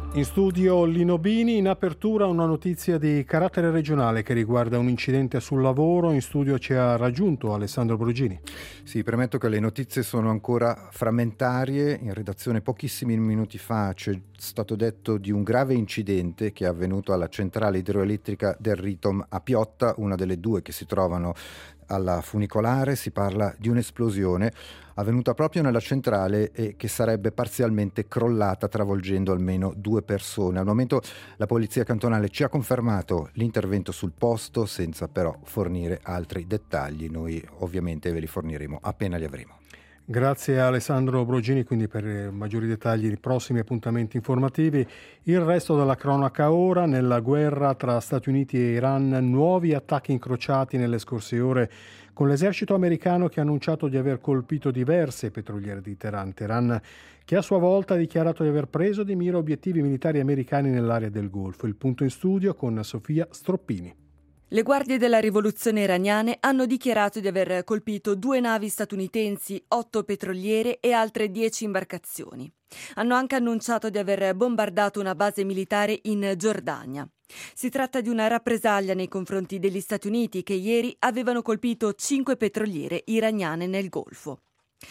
In studio Lino Bini, in apertura una notizia di carattere regionale che riguarda un incidente sul lavoro. In studio ci ha raggiunto Alessandro Brugini. Sì, premetto che le notizie sono ancora frammentarie. In redazione pochissimi minuti fa ci è stato detto di un grave incidente che è avvenuto alla centrale idroelettrica del Ritom a Piotta, una delle due che si trovano alla funicolare. Si parla di un'esplosione avvenuta proprio nella centrale e che sarebbe parzialmente crollata, travolgendo almeno 2 persone. Al momento la polizia cantonale ci ha confermato l'intervento sul posto, senza però fornire altri dettagli. Noi ovviamente ve li forniremo appena li avremo. Grazie a Alessandro Brogini, quindi per maggiori dettagli i prossimi appuntamenti informativi. Il resto della cronaca ora: nella guerra tra Stati Uniti e Iran, nuovi attacchi incrociati nelle scorse ore, con l'esercito americano che ha annunciato di aver colpito diverse petroliere di Teheran. Teheran che a sua volta ha dichiarato di aver preso di mira obiettivi militari americani nell'area del Golfo. Il punto in studio con Sofia Stroppini. Le guardie della rivoluzione iraniane hanno dichiarato di aver colpito 2 navi statunitensi, 8 petroliere e altre 10 imbarcazioni. Hanno anche annunciato di aver bombardato una base militare in Giordania. Si tratta di una rappresaglia nei confronti degli Stati Uniti, che ieri avevano colpito 5 petroliere iraniane nel Golfo.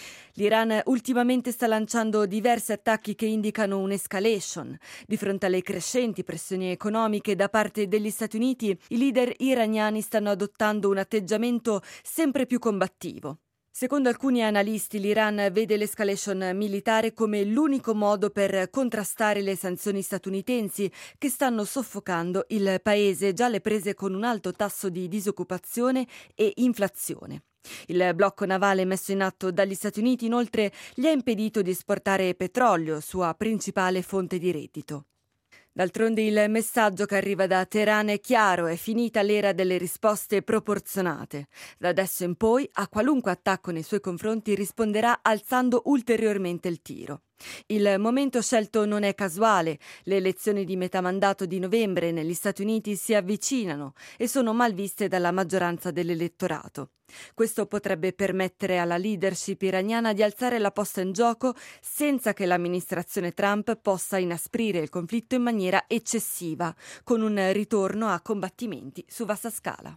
L'Iran ultimamente sta lanciando diversi attacchi che indicano un'escalation. Di fronte alle crescenti pressioni economiche da parte degli Stati Uniti, i leader iraniani stanno adottando un atteggiamento sempre più combattivo. Secondo alcuni analisti, l'Iran vede l'escalation militare come l'unico modo per contrastare le sanzioni statunitensi che stanno soffocando il paese, già alle prese con un alto tasso di disoccupazione e inflazione. Il blocco navale messo in atto dagli Stati Uniti inoltre gli ha impedito di esportare petrolio, sua principale fonte di reddito. D'altronde il messaggio che arriva da Teheran è chiaro: è finita l'era delle risposte proporzionate. Da adesso in poi a qualunque attacco nei suoi confronti risponderà alzando ulteriormente il tiro. Il momento scelto non è casuale. Le elezioni di metà mandato di novembre negli Stati Uniti si avvicinano e sono mal viste dalla maggioranza dell'elettorato. Questo potrebbe permettere alla leadership iraniana di alzare la posta in gioco senza che l'amministrazione Trump possa inasprire il conflitto in maniera eccessiva, con un ritorno a combattimenti su vasta scala.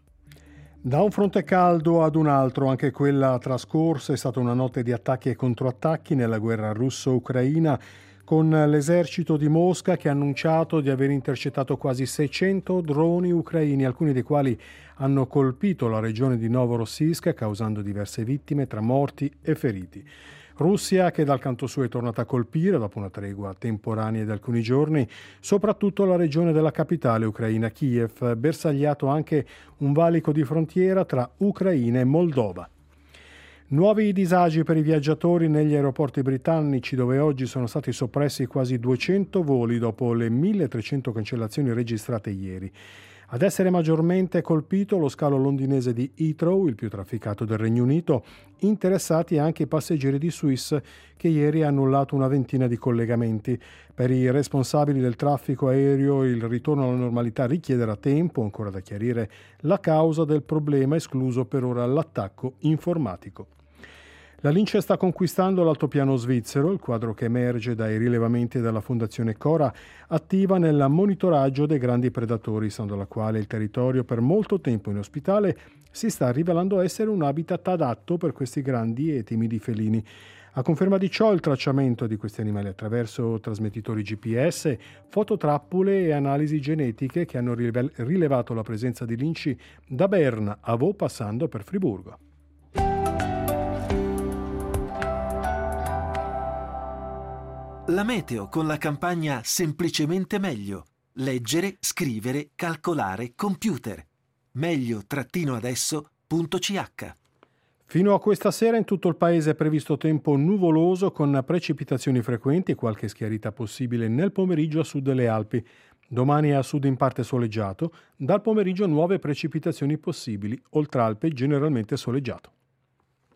Da un fronte caldo ad un altro, anche quella trascorsa è stata una notte di attacchi e controattacchi nella guerra russo-ucraina, con l'esercito di Mosca che ha annunciato di aver intercettato quasi 600 droni ucraini, alcuni dei quali hanno colpito la regione di Novorossiysk, causando diverse vittime tra morti e feriti. Russia che dal canto suo è tornata a colpire, dopo una tregua temporanea di alcuni giorni, soprattutto la regione della capitale ucraina, Kiev, bersagliato anche un valico di frontiera tra Ucraina e Moldova. Nuovi disagi per i viaggiatori negli aeroporti britannici, dove oggi sono stati soppressi quasi 200 voli dopo le 1.300 cancellazioni registrate ieri. Ad essere maggiormente colpito lo scalo londinese di Heathrow, il più trafficato del Regno Unito, interessati anche i passeggeri di Swiss, che ieri ha annullato una ventina di collegamenti. Per i responsabili del traffico aereo il ritorno alla normalità richiederà tempo, ancora da chiarire la causa del problema, escluso per ora l'attacco informatico. La Lince sta conquistando l'altopiano svizzero, il quadro che emerge dai rilevamenti della Fondazione Cora, attiva nel monitoraggio dei grandi predatori, stando alla quale il territorio per molto tempo inospitale si sta rivelando essere un habitat adatto per questi grandi e timidi felini. A conferma di ciò il tracciamento di questi animali attraverso trasmettitori GPS, fototrappole e analisi genetiche che hanno rilevato la presenza di linci da Berna a Vaux passando per Friburgo. La meteo con la campagna Semplicemente Meglio. Leggere, scrivere, calcolare, computer. meglio-adesso.ch. Fino a questa sera in tutto il paese è previsto tempo nuvoloso con precipitazioni frequenti e qualche schiarita possibile nel pomeriggio a sud delle Alpi. Domani a sud in parte soleggiato, dal pomeriggio nuove precipitazioni possibili, oltre Alpe generalmente soleggiato.